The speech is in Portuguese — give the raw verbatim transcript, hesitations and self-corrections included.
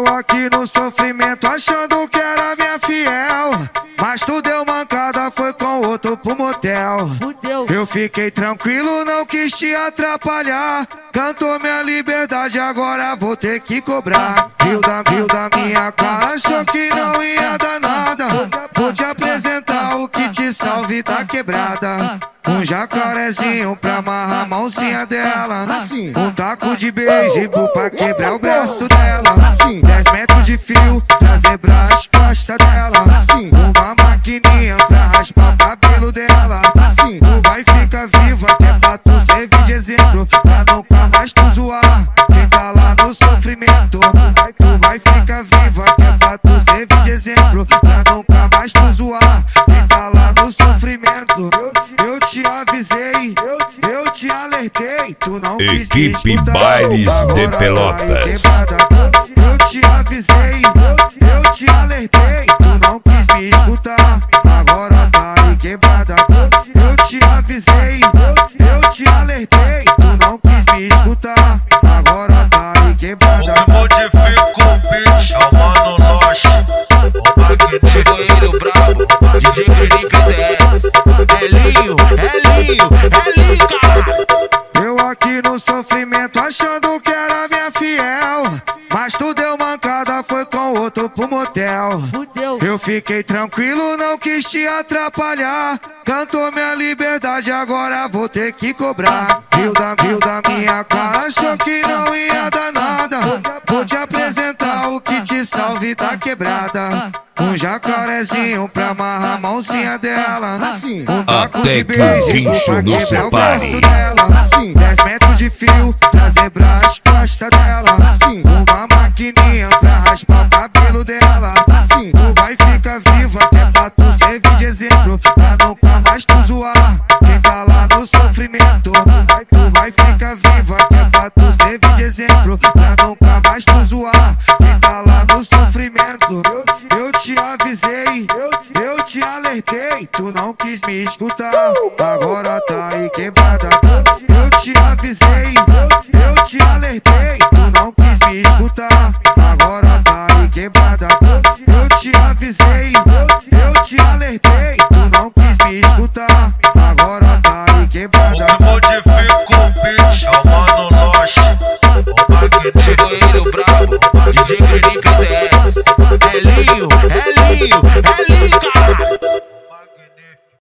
aqui no sofrimento achando que era minha fiel, mas tu deu mancada, foi com outro pro motel. Eu fiquei tranquilo, não quis te atrapalhar. Cantou minha liberdade, agora vou ter que cobrar. Viu da, viu da minha cara, achou que não ia dar nada. Vou te apresentar o que te salve da quebrada. Um jacarezinho pra amarrar a mãozinha dela. Um taco de beisebol pra quebrar o braço dela. Dez metros de fio pra zebrar as costas dela. Uma maquininha pra raspar o cabelo dela. Tu vai ficar viva, que é pra tu servir de exemplo, pra nunca mais tu zoar quem tá lá no sofrimento. Tu vai ficar viva, que é pra tu servir de exemplo, pra nunca mais tu zoar quem tá lá no sofrimento. Eu te avisei, eu te alertei, tu não quis Equipe escutar. Bailes de Agora Pelotas. Eu te avisei, eu te alertei, tu não quis me escutar. Agora tá aí quebrada. Eu te avisei, eu te alertei, tu não quis me escutar. Agora tá aí quebrada. O que modifica o beat é o Mano Loche, o Magneto. Chegou ele, o brabo, D J Felipe Z S. É Linho, é Linho, é Linho, cara. Eu aqui no sofrimento achando que era minha fiel, mas tu deu mancada, foi com outro pro motel. Eu fiquei tranquilo, não quis te atrapalhar. Cantou minha liberdade, agora vou ter que cobrar. Viu da, viu da minha cara, achou que não ia dar nada. Vou te apresentar o que te salve da quebrada. Um jacarezinho pra amarrar a mãozinha dela. Um taco Até de que o beisebol guincho pra não quebrar o separe. braço dela. Dez metros de fio pra zebrar as costas dela. Uma maquininha pra raspar o cabelo dela. Tu vai ficar viva, que é pra tu servir de exemplo, pra nunca mais tu zoar quem tá lá no sofrimento. Tu vai ficar viva, que é pra tu servir de exemplo, pra nunca mais tu zoar quem tá lá no sofrimento. Eu te avisei, eu te alertei, tu não quis me escutar. Agora tá aí quebrada.